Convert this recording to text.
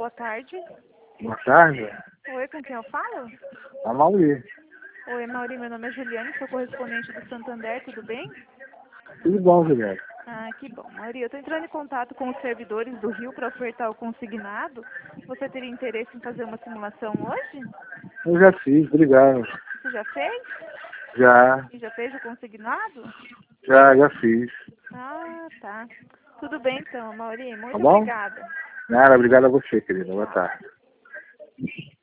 boa tarde. Boa tarde. Oi, com quem eu falo? A Mauri. Oi, Mauri, meu nome é Juliane, sou correspondente do Santander, tudo bem? Tudo bom, Juliane? Ah, que bom. Mauri, eu estou entrando em contato com os servidores do Rio para ofertar o consignado. Você teria interesse em fazer uma simulação hoje? Eu já fiz, obrigado. Você já fez? Já, E já fez o consignado? já fiz. Ah, tá. Tudo bem então, Mauri. Tá Muito bom? obrigada. Nada, obrigado a você, querida. Boa Tchau. tarde.